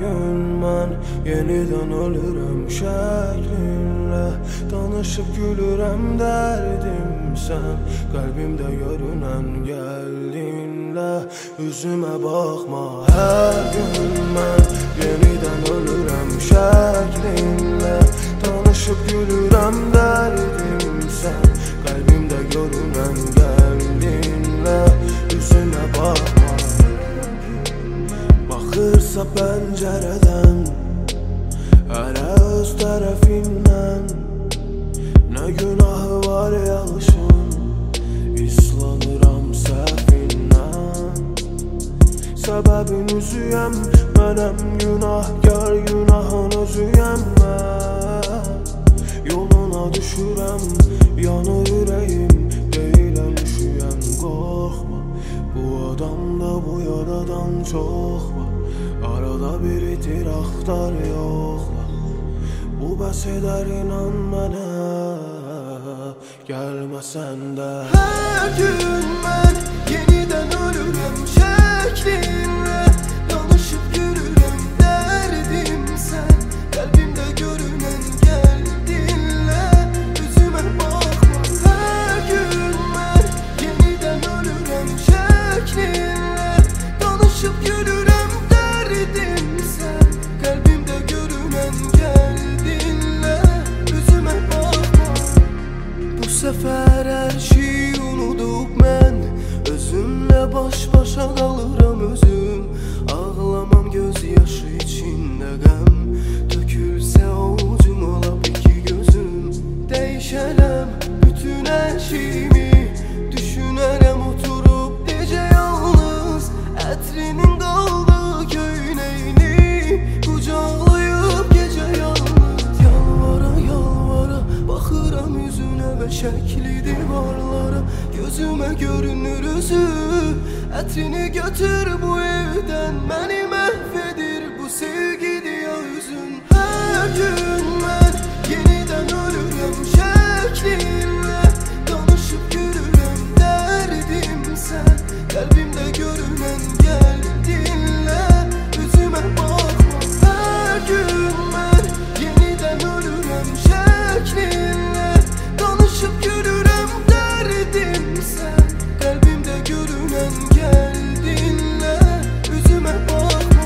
gün mən yenidən ölürəm şəklinlə. Danışıb gülürəm dərdimsən, qəlbimdə görünən gəldinlə. Üzümə baxma hər gün mən yenidən ölürəm şəklinlə. Danışıb gülürəm dərdimsən, qəlbimdə görünən gəldinlə. Üzümə baxma. Baxırsa pəncərədən hələ öz tərəfindən, nə günahı var yağışın, islanıram səhvindən. Səbəbin üzüyəm, mənəm günahkar, günahın özüyəm mən. Yoluna düşürəm, yanır ürəyim, deyiləm üşüyəm, qorxma. Bu adamda bu yaradan çox var, arada bir itir axtar yoxla. Bu bəs edər inan mənə, gəlməsən də. Hər gün mən yenidən ölürəm şəklinlə. Danışıb gülürəm dərdimsən, qəlbimdə görünən gəldinlə. Üzümə baxma. Hər gün mən yenidən ölürəm şəklinlə. Danışıb gülürəm dərdimsən, qəlbimdə görünən gəldinlə. Üzümə baxma. Bu səfər hər şeyi unudub mən, özümlə baş-başa qalıram özüm. Ağlamam göz yaşı içində qəm, tökülsə ovucum olab iki gözüm. Dəyişərəm bütün hər şeyimi, düşünərəm oturub necə yalnız. Ətrinin qaldığı köynəyini qucaqlayıb gecə yalnız. Yalvara yalvara baxıram üzünə və şəkli divarlara. Gözümə görünür üzü, ətrini götür bu evdən, məni məhv edir bu sevgidir ya üzün. Hər gün mən yenidən ölürəm şəklinlə. Danışıb gülürəm dərdimsən, qəlbimdə görünən gəldinlə. Üzümə baxma. Hər gün mən yenidən ölürəm şəklinlə. Danışıb gülürəm dərdimsən, qəlbimdə görünən gəldinlə. Üzümə baxma.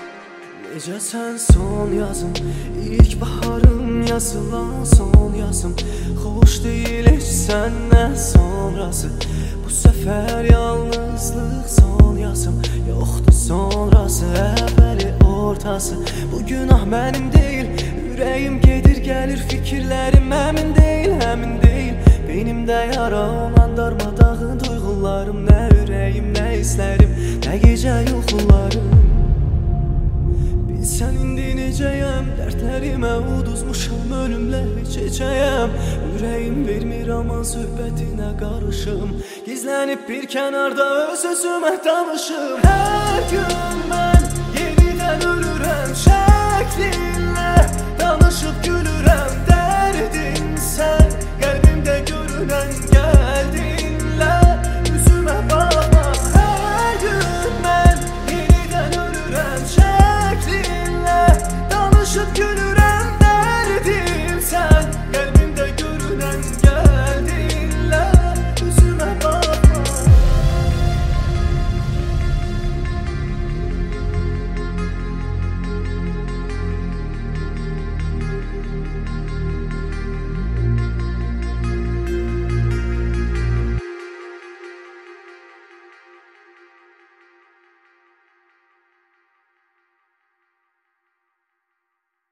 Necəsən son yazım, ilk baharım yazılan son yazım. Xoş deyil heç səndən sonrası, bu səfər yalnızlıq son yazım. Yoxdur sonrası, əvvəli ortası. Bu günah mənim deyil, ürəyim gedir gəlir, fikirlərim həmin deyil, həmin deyil. Beynimdə yara olan darmadağın duyğularım, nə ürəyim, nə hisslərim, nə gecə yuxularım. Bilsən indi necəyəm, dərdlərimə uduzmuşam, ölümlə keçəcəyəm. Ürəyim vermir aman söhbətinə qarışım, gizlənib bir kənarda öz-özümə danışım. Hər gün mən yenidən ölürəm